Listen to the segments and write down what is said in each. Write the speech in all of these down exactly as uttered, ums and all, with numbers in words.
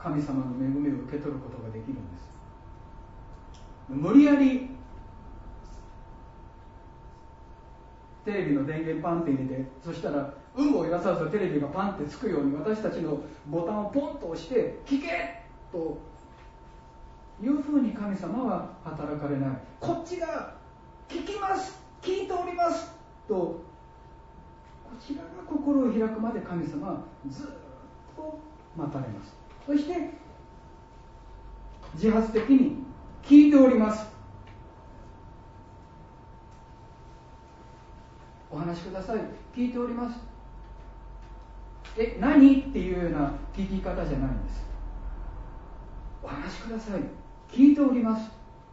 神様の恵みを受け取ることができるんです。無理やりテレビの電源パンって入れて、そしたら有無を言わさずテレビがパンってつくように私たちのボタンをポンと押して聞けというふうに神様は働かれない。こっちが聞きます、聞いておりますとこちらが心を開くまで神様はずっと待たれます。そして自発的に聞いております、お話しください、聞いております、え、何っていうような聞き方じゃないんです。お話しください、聞いております。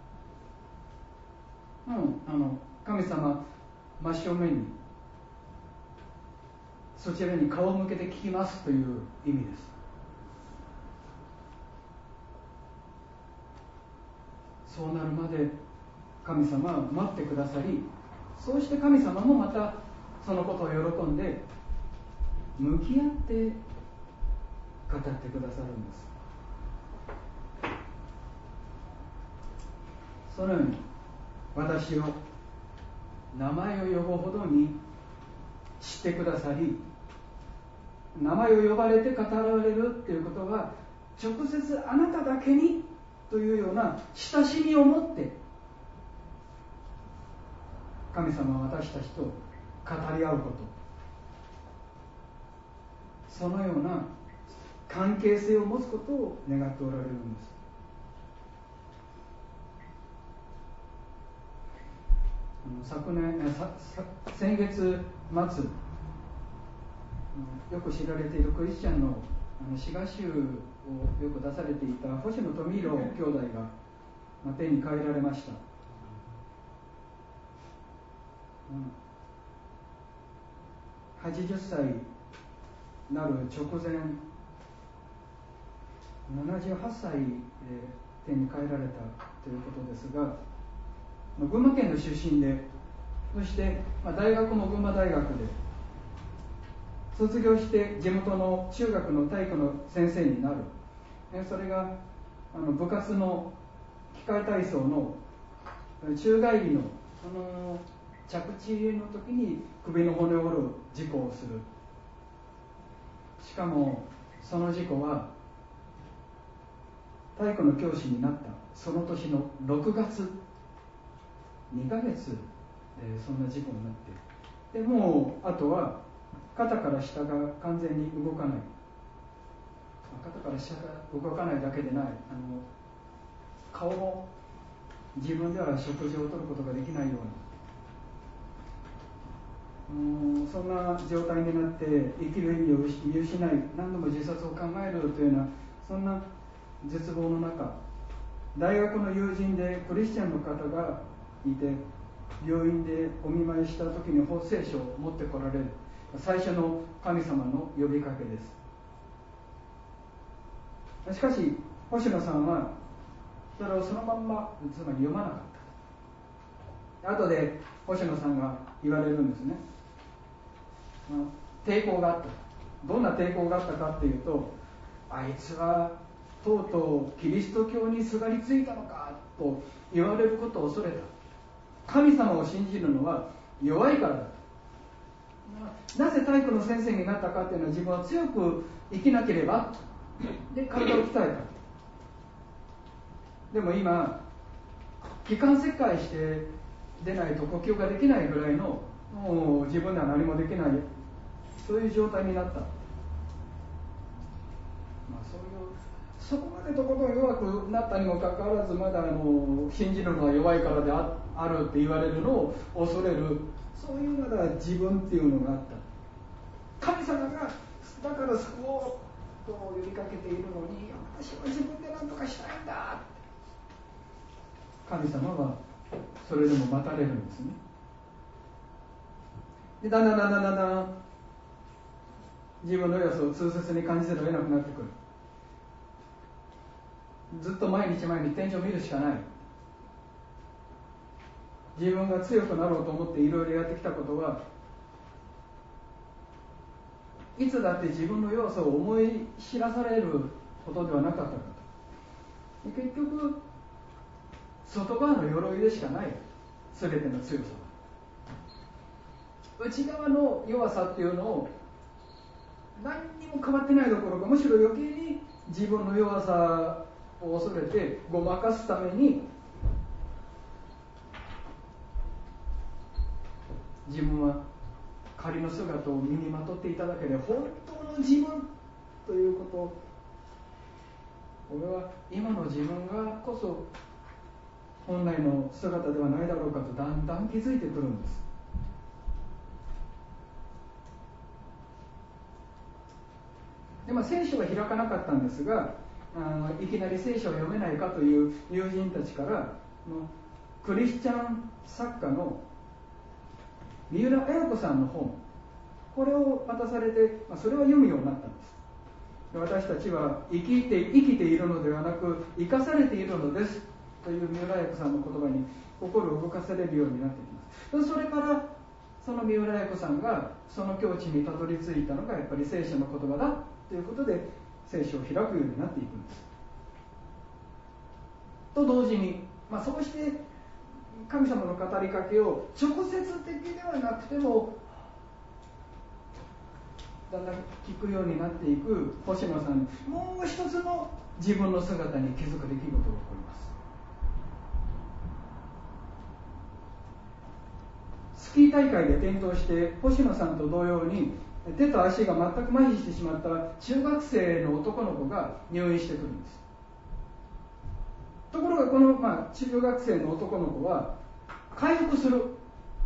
うん、あの神様真正面にそちらに顔を向けて聞きますという意味です。そうなるまで神様は待ってくださり、そうして神様もまたそのことを喜んで向き合って語ってくださるんです。そのように私を名前を呼ぶほどに知ってくださり、名前を呼ばれて語られるということは直接あなただけにというような親しみを持って神様は私たちと語り合うこと、そのような関係性を持つことを願っておられるんです。昨年先月末よく知られているクリスチャンの詩歌集をよく出されていた星野富弘兄弟が天に帰られました。はちじゅっさいなる直前、ななじゅうはっさいで天に帰られたということですが、群馬県の出身で、そして大学も群馬大学で卒業して地元の中学の体育の先生になる。それがあの部活の器械体操の宙返りのその着地の時に首の骨を折る事故をする。しかもその事故は体育の教師になったその年のろくがつ、にかげつでそんな事故になって、でもうあとは肩から下が完全に動かない、肩から下が動かないだけでない、あの顔も自分では食事をとることができないような、うん、そんな状態になって生きる意味を見失い、何度も自殺を考えるというような、そんな絶望の中、大学の友人でクリスチャンの方がいて、病院でお見舞いした時に法聖書を持ってこられる最初の神様の呼びかけです。しかし星野さんはそれをそのまんまつまり読まなかった。後で星野さんが言われるんですね。抵抗があった。どんな抵抗があったかっていうと、あいつはとうとうキリスト教にすがりついたのかと言われることを恐れた。神様を信じるのは弱いからだ。なぜ体育の先生になったかっていうのは、自分は強く生きなければで体を鍛えた。でも今気管切開して出ないと呼吸ができないぐらいの、もう自分では何もできない、そういう状態になった。まあ、そういうそこまでとことん弱くなったにもかかわらず、まだあの信じるのは弱いからで あ, あるって言われるのを恐れる、そういうまだ自分っていうのがあった。神様がだから救おうと呼びかけているのに、私は自分で何とかしたいんだ。神様はそれでも待たれるんですね。でだんだんだんだんだんだん自分の弱さを痛切に感じざるを得なくなってくる。ずっと毎日毎日天井を見るしかない。自分が強くなろうと思っていろいろやってきたことは、いつだって自分の弱さを思い知らされることではなかったかと。結局外側の鎧でしかない全ての強さは、内側の弱さっていうのを何にも変わってないどころか、むしろ余計に自分の弱さを恐れてごまかすために、自分は仮の姿を身にまとっていただけで本当の自分ということを、俺は今の自分がこそ本来の姿ではないだろうかとだんだん気づいてくるんです。で、まあ、聖書は開かなかったんですが、あのいきなり聖書を読めないかという友人たちからのクリスチャン作家の三浦綾子さんの本、これを渡されて、まあ、それは読むようになったんです。私たちは生きて、生きているのではなく生かされているのですという三浦綾子さんの言葉に心を動かされるようになってきます。それからその三浦綾子さんがその境地にたどり着いたのがやっぱり聖書の言葉だということで聖書を開くようになっていくんです。と同時に、まあ、そうして神様の語りかけを直接的ではなくてもだんだん聞くようになっていく星野さんに、もう一つの自分の姿に気づく出来事が起こります。スキー大会で転倒して星野さんと同様に手と足が全く麻痺してしまった中学生の男の子が入院してくるんです。ところがこの、まあ、中学生の男の子は回復する、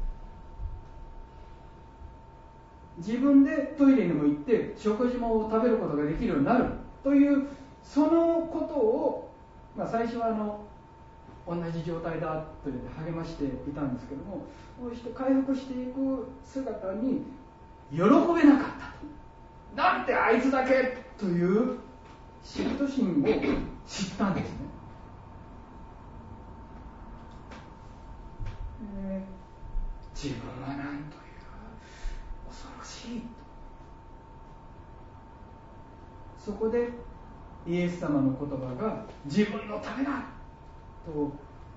自分でトイレにも行って食事も食べることができるようになるというそのことを、まあ、最初はあの同じ状態だという励ましていたんですけども、こうして回復していく姿に喜べなかったと、なんてあいつだけという嫉妬心を知ったんですね。えー、自分はなんという恐ろしいと、そこでイエス様の言葉が自分のためだと本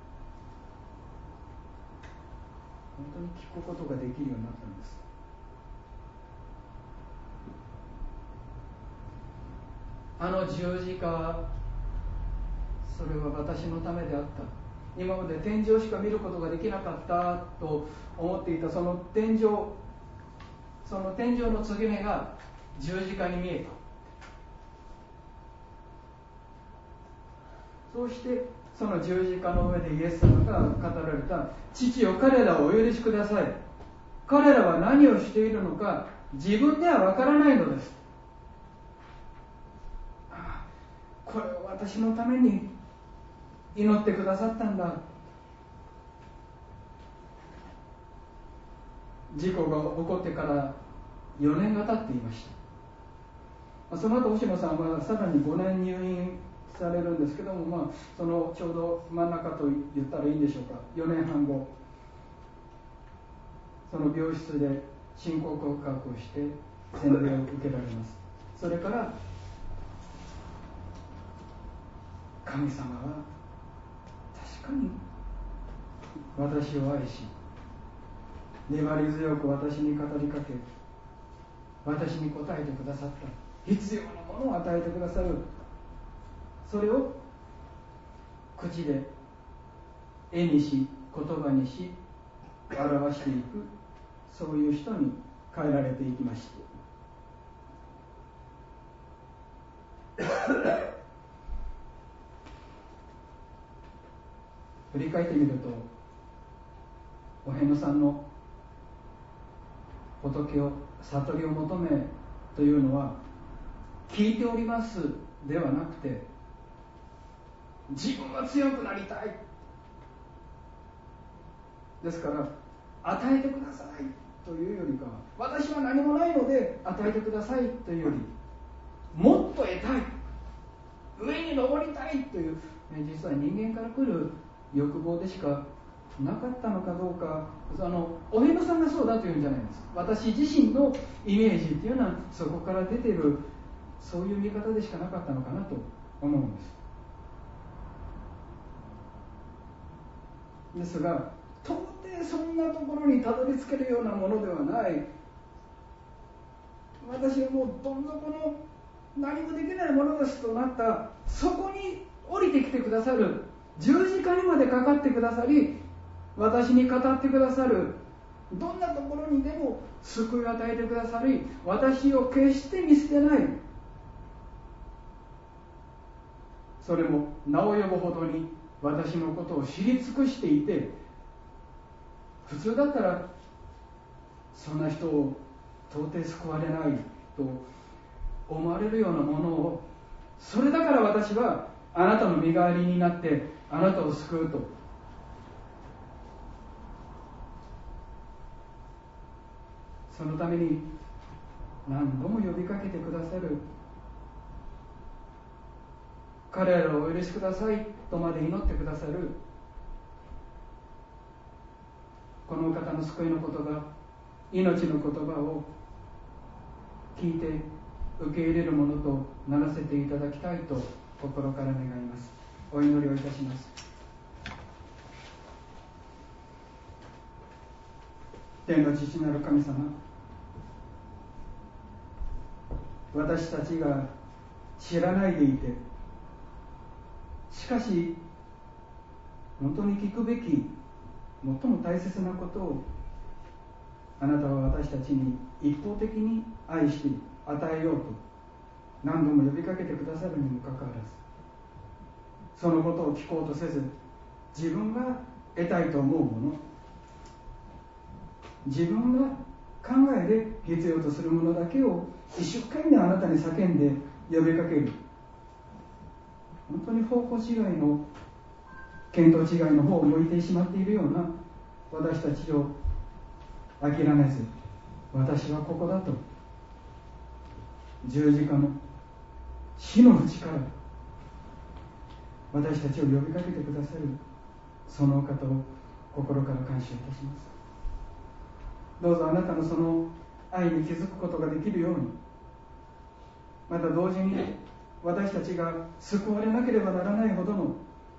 当に聞くことができるようになったんです。あの十字架、それは私のためであった。今まで天井しか見ることができなかったと思っていたその天井、その天井の継ぎ目が十字架に見えた。そうしてその十字架の上でイエス様が語られた、父よ彼らをお許しください、彼らは何をしているのか自分ではわからないのです。ああ、これを私のために祈ってくださったんだ。事故が起こってからよねんが経っていました。その後星野さんはさらにごねん入院されるんですけども、まあ、そのちょうど真ん中と言ったらいいんでしょうか、よねんはんご、その病室で信仰告白をして洗礼を受けられます。それから神様は確かに私を愛し、粘り強く私に語りかけ、私に答えてくださった。必要なものを与えてくださる。それを口で絵にし言葉にし表していく、そういう人に変えられていきました。振り返ってみると、お遍路さんの仏を悟りを求めというのは、聞いておりますではなくて、自分は強くなりたいですから、与えてくださいというよりかは、私は何もないので与えてくださいというより、もっと得たい、上に登りたいという、実は人間から来る欲望でしかなかったのかどうか、あのお遍路さんがそうだというんじゃないんです。私自身のイメージっていうのはそこから出ているそういう見方でしかなかったのかなと思うんです。ですが、到底そんなところにたどり着けるようなものではない、私はもうどん底の何もできないものですとなった、そこに降りてきてくださる、十字架にまでかかってくださり、私に語ってくださる、どんなところにでも救いを与えてくださり、私を決して見捨てない、それも名を呼ぶほどに私のことを知り尽くしていて、普通だったらそんな人を到底救われないと思われるようなものを、それだから私はあなたの身代わりになってあなたを救うと、そのために何度も呼びかけてくださる、彼らをお許しくださいとまで祈ってくださる、この方の救いの言葉、命の言葉を聞いて受け入れるものとならせていただきたいと心から願います。お祈りをいたします。天の父なる神様、私たちが知らないでいて、しかし本当に聞くべき最も大切なことをあなたは私たちに一方的に愛し与えようと何度も呼びかけてくださるにもかかわらず、そのことを聞こうとせず、自分が得たいと思うもの、自分が考えで必要とするものだけを一生懸命あなたに叫んで呼びかける、本当に方向違いの見当違いの方を向いてしまっているような私たちを諦めず、私はここだと十字架の死の淵から私たちを呼びかけてくださるそのお方を心から感謝いたします。どうぞあなたのその愛に気づくことができるように、また同時に私たちが救われなければならないほどの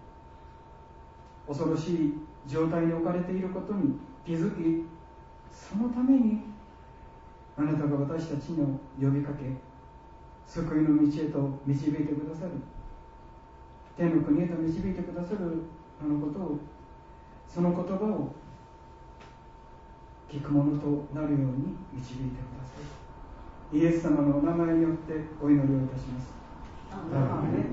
恐ろしい状態に置かれていることに気づき、そのためにあなたが私たちの呼びかけ、救いの道へと導いてくださる、天の国へと導いてくださるあのことを、その言葉を聞くものとなるように導いてください。イエス様のお名前によってお祈りをいたします。アーメン。